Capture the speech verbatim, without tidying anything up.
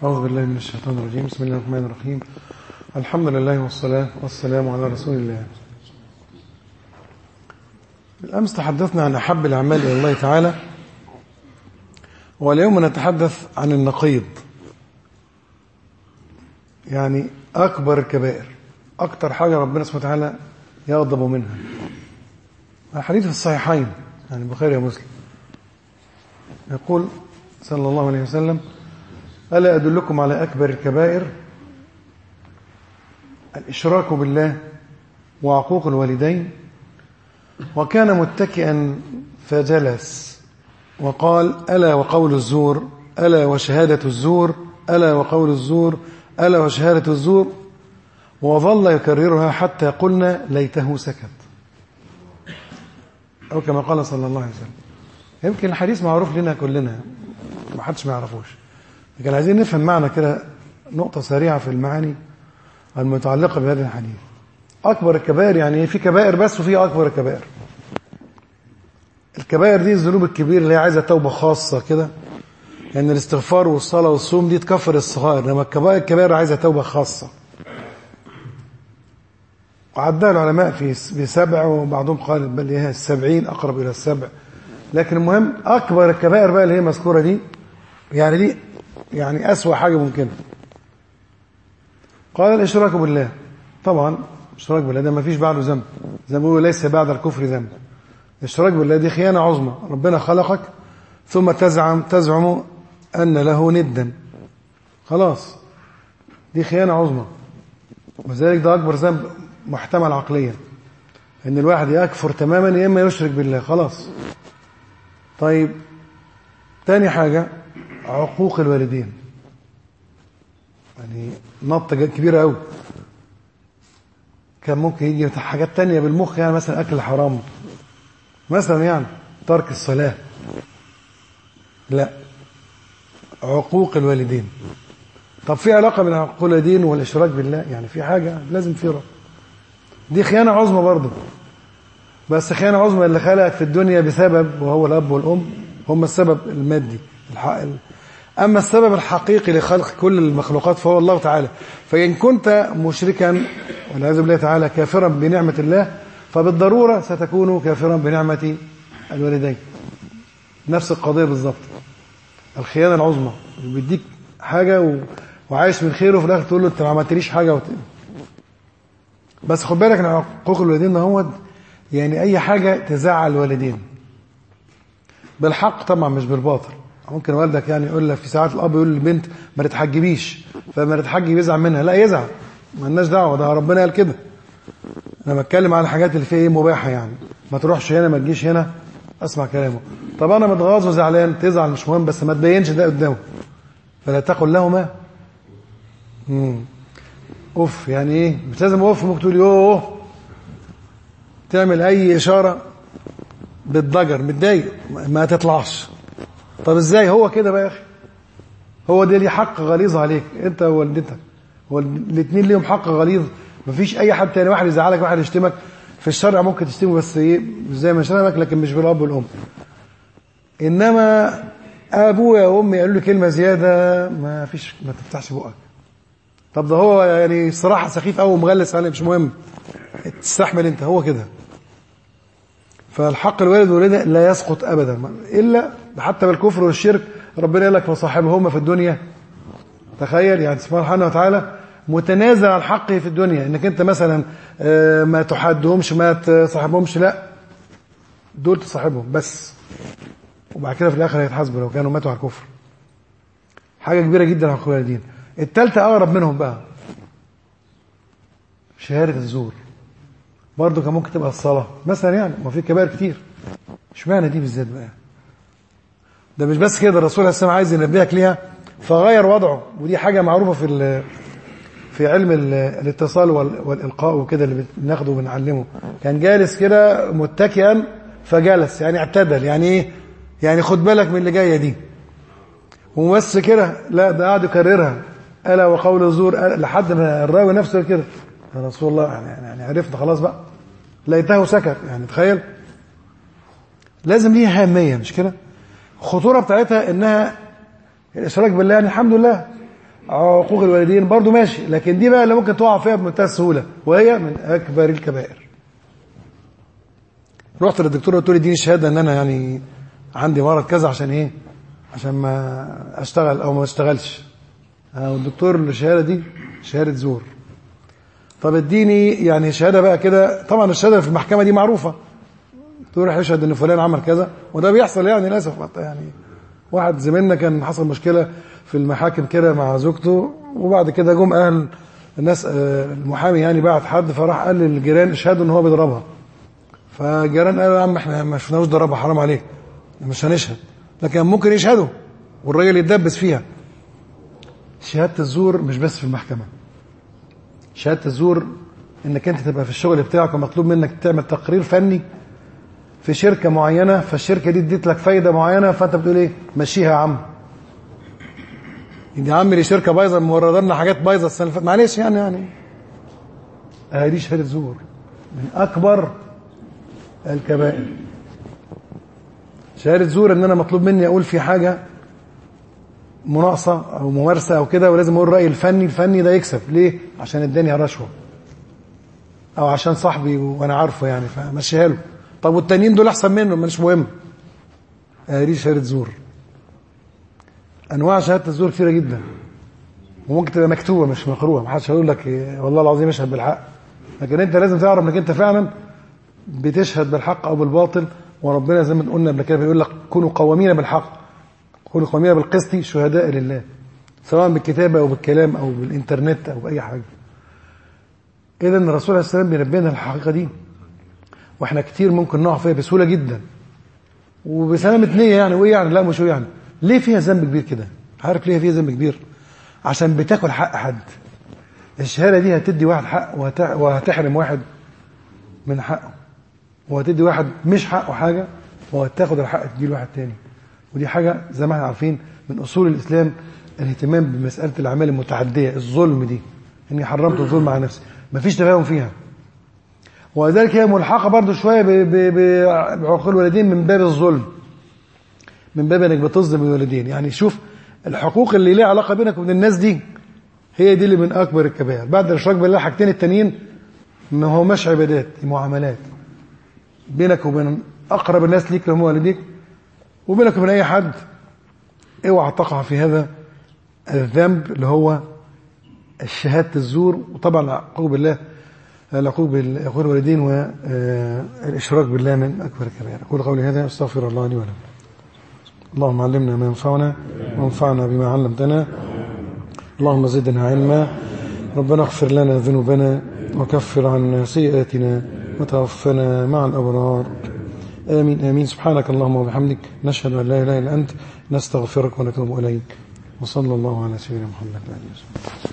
أعوذ بالله من الشيطان الرجيم. بسم الله الرحمن الرحيم. الحمد لله والصلاة والسلام على رسول الله. بالأمس تحدثنا عن أحب الأعمال إلى الله تعالى، واليوم نتحدث عن النقيض، يعني أكبر الكبائر، أكتر حاجة ربنا سبحانه وتعالى يغضب منها. حديث في الصحيحين يعني البخاري ومسلم، يقول صلى الله عليه وسلم: ألا أدلكم على أكبر الكبائر؟ الإشراك بالله وعقوق الوالدين. وكان متكئا فجلس وقال: ألا وقول الزور، ألا وشهادة الزور، ألا وقول الزور، ألا وشهادة الزور. وظل يكررها حتى قلنا ليته سكت، أو كما قال صلى الله عليه وسلم. يمكن الحديث معروف لنا كلنا، ما حدش ما يعرفوش، لكن عايزين نفهم معنى كده، نقطة سريعة في المعاني المتعلقة بهذا الحديث. أكبر الكبائر يعني في كبائر بس وفي أكبر الكبائر. الكبائر دي الذنوب الكبيرة اللي هي عايزة توبة خاصة كده، لأن يعني الاستغفار والصلاة والصوم دي تكفر الصغائر، لما الكبائر الكبائر عايزة توبة خاصة. وعدها العلماء في بسبع، وبعضهم قال بل هي السبعين، أقرب إلى السبع. لكن المهم أكبر الكبائر بقى اللي هي مذكورة دي، يعني دي يعني أسوأ حاجة ممكنة. قال: الإشراك بالله. طبعا الإشراك بالله ده ما فيش بعده ذنب، زي ما بيقولوا ليس بعد الكفر ذنب. الإشراك بالله دي خيانة عظمى. ربنا خلقك ثم تزعم تزعم أن له ندا، خلاص دي خيانة عظمى، وذلك ده أكبر ذنب محتمل عقليا، إن الواحد يكفر تماما يا إما يشرك بالله، خلاص. طيب تاني حاجة عقوق الوالدين، يعني نطة كبيرة قوي. كان ممكن يجي حاجات تانية بالمخ، يعني مثلا أكل حرام مثلا، يعني ترك الصلاة، لا، عقوق الوالدين. طب في علاقة بين عقوق الوالدين والإشراك بالله؟ يعني في حاجة لازم في رأي. دي خيانة عظمى برضه، بس خيانة عظمى اللي خلقت في الدنيا بسبب، وهو الأب والأم هم السبب المادي الحق. أما السبب الحقيقي لخلق كل المخلوقات فهو الله تعالى. فإن كنت مشركا والعياذ بالله تعالى كافرا بنعمة الله، فبالضرورة ستكون كافرا بنعمة الوالدين. نفس القضية بالضبط، الخيانة العظمى اللي بيديك حاجة و... وعايش من خيره، وفي الآخر تقول له أنت ما عملتليش حاجة وت... بس خد بالك ان حقوق الوالدين هو يعني أي حاجة تزعل الوالدين بالحق طبعا، مش بالباطل. ممكن والدك يعني يقول لك في ساعات الأب يقول للبنت ما تتحجبيش، فما تتحجب يزعل منها، لا يزعل، ما لناش دعوة، ده ربنا قال كده. أنا بتكلم عن الحاجات اللي فيها إيه مباحة، يعني ما تروحش هنا، ما تجيش هنا، أسمع كلامه. طب أنا متغاظ وزعلان، تزعل مش مهم، بس ما تبينش ده قدامه. فلا تقل لهما امم اوف، يعني ايه؟ مش لازم اوف، ممكن تقول يوه، تعمل اي اشاره بالضجر، متضايق ما تطلعش. طب ازاي؟ هو كده بقى يا اخي، هو ده ليه حق غليظ عليك انت ووالدتك، هو الاثنين ليهم حق غليظ. مفيش اي حد تاني، واحد يزعلك واحد يشتمك، في الشرع ممكن تشتمه بس ايه مش زي ما يشتمك، لكن مش بالاب والام. انما ابويا وامي قالوا لي كلمه زياده، ما فيش، ما تفتحش بقك. طب ده هو يعني صراحه سخيف قوي ومغلس عليه، مش مهم، تستحمل انت، هو كده. فالحق الوالد والوالده لا يسقط ابدا، الا حتى بالكفر والشرك. ربنا قال لك وصاحبهما في الدنيا. تخيل يعني سبحانه وتعالى متنازع عن حقه في الدنيا، انك انت مثلا ما تحدهمش، ما تصاحبهمش، لا، دول تصاحبهم بس، وبعد كده في الاخر هيتحاسبوا لو كانوا ماتوا على الكفر. حاجه كبيره جدا على الوالدين. الثالثه اقرب منهم بقى شهاده الزور، برضه كان ممكن تبقى الصلاه مثلا، يعني ما في كبائر كتير، اشمعنى دي بالذات بقى؟ ده مش بس كده، الرسول عليه الصلاه والسلام عايز ينبهك ليها فغير وضعه، ودي حاجه معروفه في في علم الاتصال والالقاء وكده اللي بناخده وبنعلمه. كان جالس كده متكئا فجلس، يعني اعتدل، يعني ايه؟ يعني خد بالك من اللي جايه دي، وبس كده، لا ده قاعد يكررها، الا وقول الزور، لحد ما الراوي نفسه كده يا رسول الله، يعني, يعني عرفنا خلاص بقى، لقيته سكت. يعني تخيل، لازم ليها أهمية، مش كده؟ الخطورة بتاعتها انها الاشراك بالله، يعني الحمد لله عقوق الوالدين برضو ماشي، لكن دي بقى اللي ممكن تقع فيها بمنتهى السهولة، وهي من أكبر الكبائر. رحت للدكتور قلت له اديني شهادة ان انا يعني عندي مرض كذا، عشان ايه؟ عشان ما اشتغل او ما اشتغلش. والدكتور الشهادة دي شهادة زور. طب اديني يعني شهادة بقى كده. طبعا الشهادة في المحكمة دي معروفة، تروح يشهد ان فلان عمل كذا، وده بيحصل يعني للاسف. يعني واحد زميلنا كان حصل مشكلة في المحاكم كده مع زوجته، وبعد كده جم اهل الناس المحامي يعني بعت حد، فراح قال للجيران اشهدوا ان هو بيضربها. فالجيران قالوا يا عم احنا ما شفناهوش ضربها، حرام عليك مش هنشهد، لكن ممكن يشهدوا والراجل يتدبس فيها. شهادة الزور مش بس في المحكمة، شهادة الزور انك انت تبقى في الشغل بتاعك ومطلوب منك تعمل تقرير فني في شركة معينة، فالشركة دي اديت لك فايدة معينة، فانت بتقول ايه؟ مشيها يا عم. يا عم دي شركة بايظة مورده لنا حاجات بايظة السنة اللي فاتت، معلش يعني يعني اه دي شهادة زور من اكبر الكبائر. شهادة زور ان انا مطلوب مني اقول في حاجة مناقصة او ممارسة او كده، ولازم اقول رأيي الفني. الفني ده يكسب ليه؟ عشان اداني رشوة، او عشان صاحبي وانا عارفه يعني فمشيها له. طب والتانيين دول احسن منه، مش مهم. دي شهادة زور. انواع شهادة الزور كثيرة جدا، وممكن تبقى مكتوبة مش مقروءة، محدش هيقول لك والله العظيم اشهد بالحق، لكن انت لازم تعرف انك انت فعلا بتشهد بالحق او بالباطل. وربنا زي ما قلنا قبل كده بيقول لك كونوا قوامين بالحق، كونوا قوامين بالقسط شهداء لله، سواء بالكتابة او بالكلام او بالانترنت او باي حاجة. اذا الرسول عليه السلام بينبهنا الحقيقة دي، واحنا كتير ممكن نقع فيها بسهولة جدا وبسلامة نية يعني. وايه يعني؟ لا مش هو يعني. ليه فيها ذنب كبير كده؟ عارف ليه فيها ذنب كبير؟ عشان بتاكل حق حد. الشهادة دي هتدي واحد حق وهتحرم واحد من حقه، وهتدي واحد مش حقه حاجة وهتاخد الحق تدي لواحد تاني. ودي حاجة زي ما احنا عارفين من أصول الإسلام، الاهتمام بمسألة الأعمال المتعدية. الظلم دي إني حرمت الظلم على نفسي، مفيش تفاهم فيها. وذلك هي ملحقة برضو شوية بعقوق الوالدين من باب الظلم، من باب انك بتظلم الوالدين. يعني شوف الحقوق اللي ليها علاقة بينك وبين الناس دي، هي دي اللي من أكبر الكبائر بعد الإشراك بالله. حاجتين التانيين ما هو مش عبادات، دي معاملات بينك وبين أقرب الناس ليك اللي هم والديك، وبينك وبين أي حد. اوعى تقع في هذا الذنب اللي هو الشهادة الزور. وطبعا العقوق بالله، العقوق بالوالدين والإشراك بالله من أكبر الكبائر. أقول قولي هذا أستغفر الله لي ولكم. اللهم علمنا ما ينفعنا وانفعنا بما علمتنا. اللهم زدنا علما. ربنا اغفر لنا ذنوبنا وكفر عنا سيئاتنا وتوفنا مع الأبرار. آمين آمين. سبحانك اللهم وبحمدك، نشهد أن لا إله إلا أنت، نستغفرك ونتوب إليك. وصلى الله على سيدنا محمد وعلى آله وسلم.